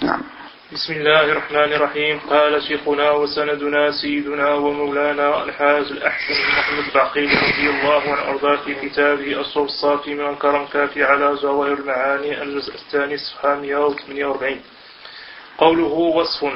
نعم. بسم الله الرحمن الرحيم. قال شيخنا وسندنا سيدنا ومولانا الحاج الأحسن محمد باقي رضي الله عنه أرضاه في كتابه الصوت الصافي من الكرم كافي على جواهر المعاني الجزء الثاني صفحة 148. قوله وصف،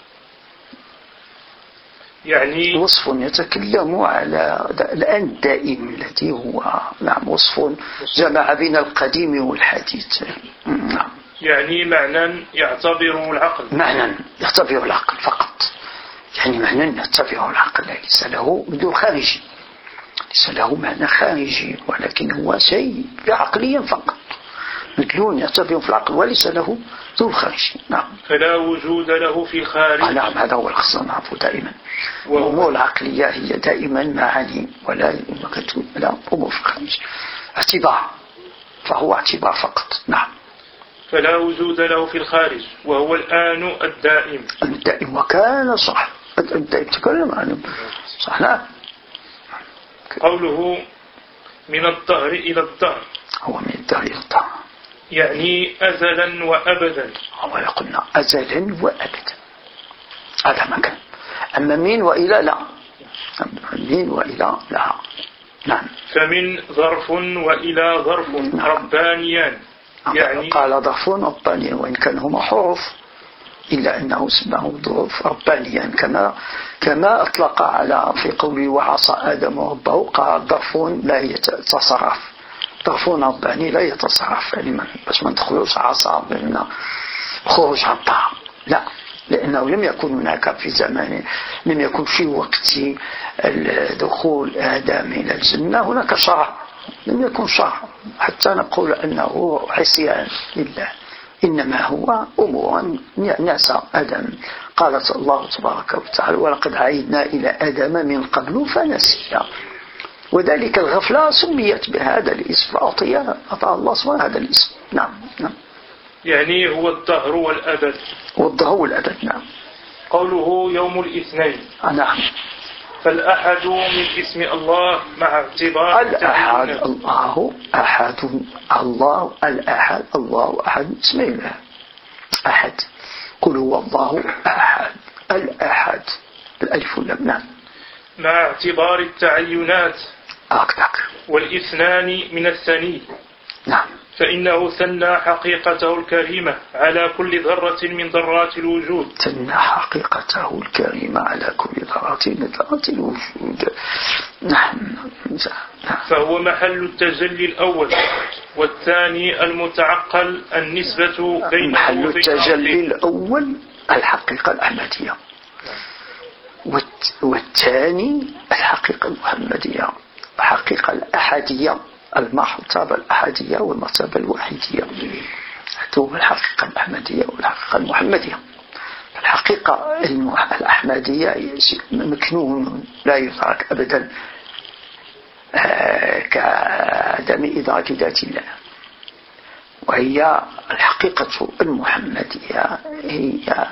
يعني وصف يتكلم على الآن الدائم الذي هو نعم وصف جمع بين القديم والحديث. نعم. يعني معنى يعتبره العقل، معنى يعتبره العقل فقط، يعني معنى يعتبره العقل ليس له بدون خارجي، ليس له معنى خارجي ولكن هو شيء عقليا فقط، مدلول يعتبره في العقل وليس له بدون خارجي. نعم. فلا وجود له في الخارج. نعم، هذا هو الخص نعرفه دائما. الأمور العقلية هي دائما معاني ولا أمور في الخارج، اعتبار، فهو اعتبار فقط. نعم. فلا وجود له في الخارج وهو الآن الدائم. الدائم وكان صح، الدائم تكلم عنه صح. نعم. قوله من الدهر إلى الدهر، هو من الدهر إلى الدهر، يعني أزلا وأبدا. هو يقولنا أزلا وأبدا، هذا ما كان. أما من وإلى لا، من وإلى لا. نعم. فمن ظرف وإلى ظرف. نعم. ربانيان، يعني قال ظرف ربانيا وإن كان هما حروف إلا أنه اسمه ظروف ربانيا كما أطلق على في قوله وعصى آدم ربه، قال ظرف لا يتصرف، ظرف رباني لا يتصرف، يعني بس ما ندخلوش عصى بأن خروج عن الطاعة، لا، لأنه لم يكن هناك في زمان، لم يكن في وقت دخول آدم إلى الجنة هناك شرع، لم يكن شرع حتى نقول أنه عصيان لله، إنما هو أمور نعسى آدم. قالت الله تبارك وتعالى ولقد عهدنا إلى آدم من قبل فنسي، وذلك الغفلة سميت بهذا الاسم، فأعطى الله سبحانه هذا الاسم. نعم. نعم. يعني هو الدهر والأبد. والدهر والأبد. نعم. قوله يوم الاثنين. نعم. فالأحد من اسم الله مع اعتبار الأحد، الله أحد، الله الأحد، الله أحد اسم الله أحد، قل هو الله أحد، الأحد الألف واللام. نعم. مع اعتبار التعينات أكثر. والاثنان من الثاني. نعم. فإنه ثنى حقيقته الكريمة على كل ذرة من ذرات الوجود. ثنى حقيقته الكريمة على كل ذرة من ذرات الوجود. نعم. فهو محل التجلي الأول، والثاني المتعقل النسبة بين محل التجلي الأول الحقيقة الأحمدية، والثاني الحقيقة المحمدية، الحقيقة الأحدية، المرتبة الأحدية والمرتبة الوحيدية، هذه الحقيقة الأحمدية والحقيقة المحمدية. الحقيقة الأحمدية مكنون لا يدرك أبدا كعدم إدراك ذات الله، وهي الحقيقة المحمدية هي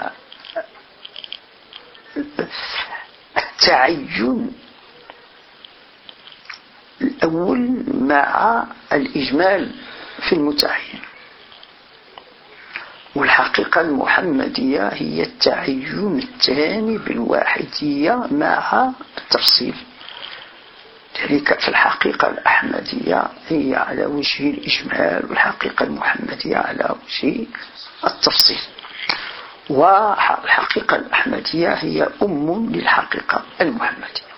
التعين الأول مع الإجمال في المتعين، والحقيقة المحمدية هي التعين الثاني بالواحدية مع التفصيل. ذلك في الحقيقة الأحمدية هي على وجه الإجمال، والحقيقة المحمدية على وجه التفصيل، والحقيقة الأحمدية هي أم للحقيقة المحمدية.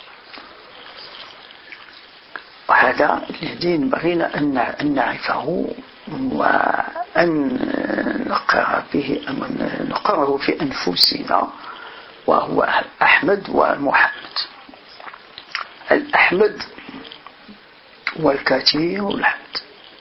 وهذا الذي ينبغينا أن نعرفه وأن نقر به، أن نقره في أنفسنا، وهو الأحمد والمحمد. الأحمد والكثير الحمد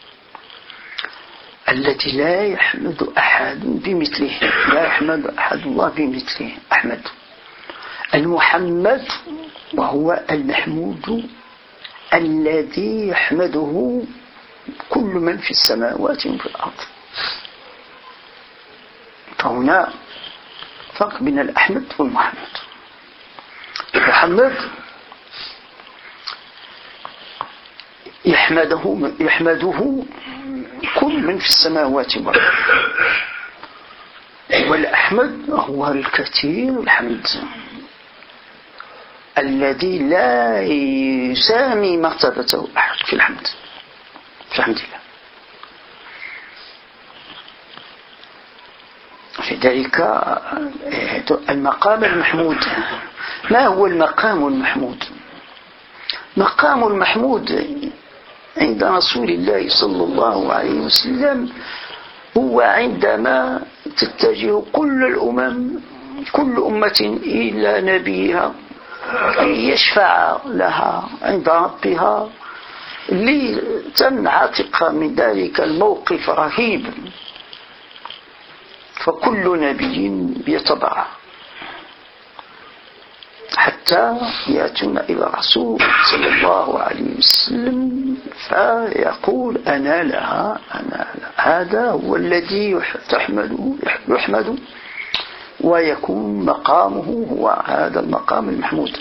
التي لا يحمد أحد بمثله، لا يحمد أحد الله بمثله أحمد. المحمد وهو المحمود الذي يحمده كل من في السماوات وفي الأرض. فهنا فرق بين الأحمد والمحمد. محمد يحمده كل من في السماوات والأرض، والأحمد هو الكثير الحمد الذي لا يسامي مرتبته أحد في الحمد، في الحمد لله. في ذلك المقام المحمود. ما هو المقام المحمود؟ مقام المحمود عند رسول الله صلى الله عليه وسلم هو عندما تتجه كل الأمم، كل أمة إلى نبيها يشفع لها عند ربها لتنعتق من ذلك الموقف رهيب، فكل نبي يتبع حتى يأتون إلى الرسول صلى الله عليه وسلم فيقول أنا لها، أنا لها. هذا هو الذي يحمد ويكون مقامه هو هذا المقام المحمود.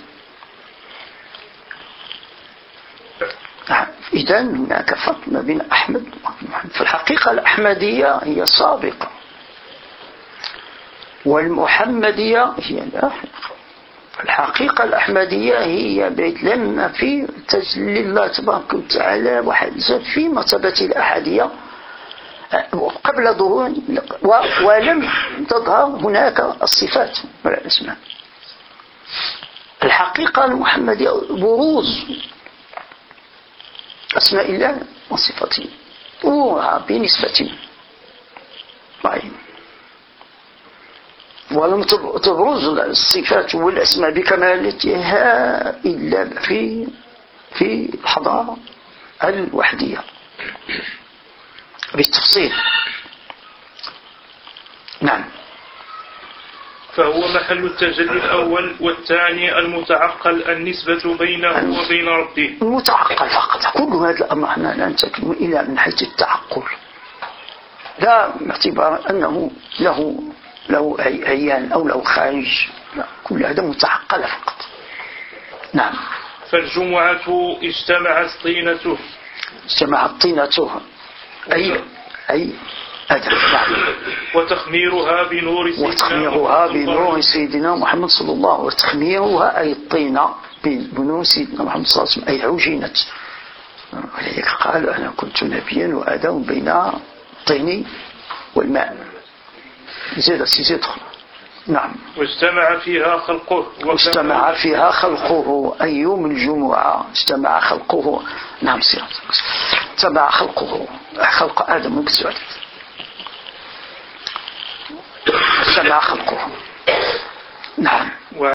إذن هناك فرق ما بين أحمد ومحمد. في الحقيقة الأحمدية هي سابقة والمحمدية هي لاحقة. الحقيقة الأحمدية هي لأن في تجلي الله تبارك وتعالى وحدثت في مرتبة الأحدية قبل ظهور ولم تظهر هناك الصفات ولا الأسماء. الحقيقة المحمدية بروز أسماء الله وصفاته بنسبة معينة، ولم تبرز الصفات والأسماء بكمالتها إلا في الحضارة الوحدية بالتفصيل. نعم. فهو محل التجلي الأول، والثاني المتعقل النسبة بينه وبين ربه. المتعقل فقط. كل هذا الأمر احنا لا نتكلم إلا من حيث التعقل، لا باعتبار أنه له عيان أو له خارج، لا، كل هذا متعقل فقط. نعم. فالجمعة اجتمعت طينته أي أدب. نعم. وتخميرها بنور سيدنا محمد صلى الله عليه وسلم. وتخميرها أي الطينة بنور سيدنا محمد صلى الله عليه وسلم أي عجينة. ولذلك قال أنا كنت نبيا وآدم بين الطين والماء. زيد. نعم. واجتمع فيها خلقه أي يوم الجمعة اجتمع خلقه. نعم سيادة. اجتمع خلق آدم مكسور. اجتمع خلقه. نعم.